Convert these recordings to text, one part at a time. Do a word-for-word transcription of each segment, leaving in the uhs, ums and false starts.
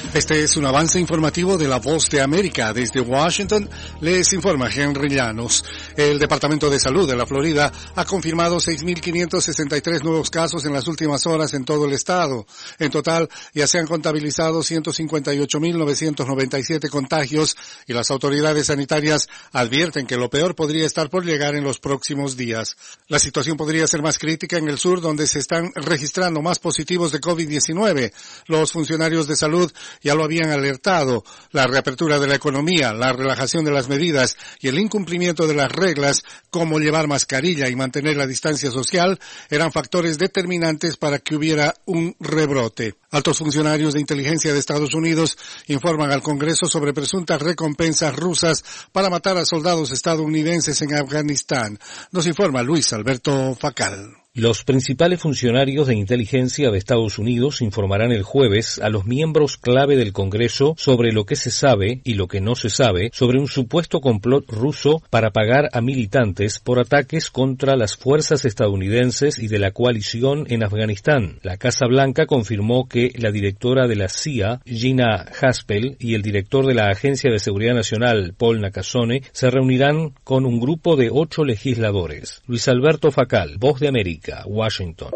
Este es un avance informativo de La Voz de América. Desde Washington les informa Henry Llanos. El Departamento de Salud de la Florida ha confirmado seis mil quinientos sesenta y tres nuevos casos en las últimas horas en todo el estado. En total, ya se han contabilizado ciento cincuenta y ocho mil novecientos noventa y siete contagios y las autoridades sanitarias advierten que lo peor podría estar por llegar en los próximos días. La situación podría ser más crítica en el sur, donde se están registrando más positivos de COVID diecinueve. Los funcionarios de salud ya lo habían alertado. La reapertura de la economía, la relajación de las medidas y el incumplimiento de las reglas, como llevar mascarilla y mantener la distancia social, eran factores determinantes para que hubiera un rebrote. Altos funcionarios de inteligencia de Estados Unidos informan al Congreso sobre presuntas recompensas rusas para matar a soldados estadounidenses en Afganistán. Nos informa Luis Alberto Facal. Los principales funcionarios de inteligencia de Estados Unidos informarán el jueves a los miembros clave del Congreso sobre lo que se sabe y lo que no se sabe sobre un supuesto complot ruso para pagar a militantes por ataques contra las fuerzas estadounidenses y de la coalición en Afganistán. La Casa Blanca confirmó que la directora de la C I A, Gina Haspel, y el director de la Agencia de Seguridad Nacional, Paul Nakasone, se reunirán con un grupo de ocho legisladores. Luis Alberto Facal, Voz de América, Washington.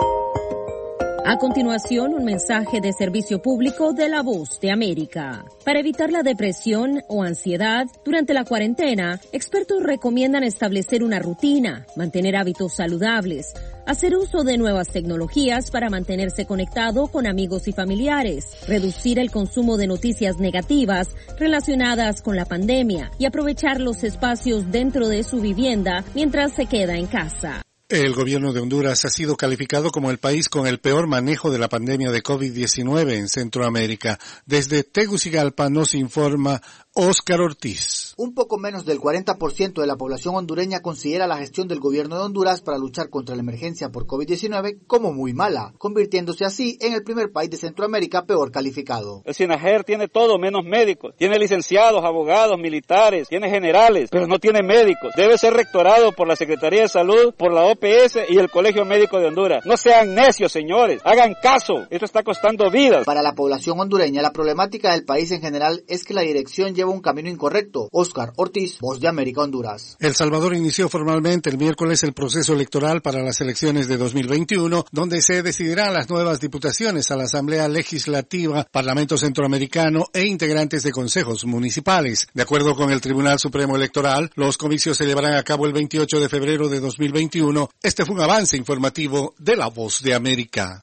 A continuación, un mensaje de servicio público de La Voz de América. Para evitar la depresión o ansiedad durante la cuarentena, expertos recomiendan establecer una rutina, mantener hábitos saludables, hacer uso de nuevas tecnologías para mantenerse conectado con amigos y familiares, reducir el consumo de noticias negativas relacionadas con la pandemia y aprovechar los espacios dentro de su vivienda mientras se queda en casa. El gobierno de Honduras ha sido calificado como el país con el peor manejo de la pandemia de COVID diecinueve en Centroamérica. Desde Tegucigalpa nos informa Óscar Ortiz. Un poco menos del cuarenta por ciento de la población hondureña considera la gestión del gobierno de Honduras para luchar contra la emergencia por COVID diecinueve como muy mala, convirtiéndose así en el primer país de Centroamérica peor calificado. El SINAGER tiene todo menos médicos. Tiene licenciados, abogados, militares, tiene generales, pero no tiene médicos. Debe ser rectorado por la Secretaría de Salud, por la O P S y el Colegio Médico de Honduras. No sean necios, señores. Hagan caso. Esto está costando vidas. Para la población hondureña, la problemática del país en general es que la dirección lleva un camino incorrecto. Óscar Ortiz, Voz de América, Honduras. El Salvador inició formalmente el miércoles el proceso electoral para las elecciones de dos mil veintiuno, donde se decidirán las nuevas diputaciones a la Asamblea Legislativa, Parlamento Centroamericano e integrantes de consejos municipales. De acuerdo con el Tribunal Supremo Electoral, los comicios se llevarán a cabo el veintiocho de febrero de dos mil veintiuno. Este fue un avance informativo de La Voz de América.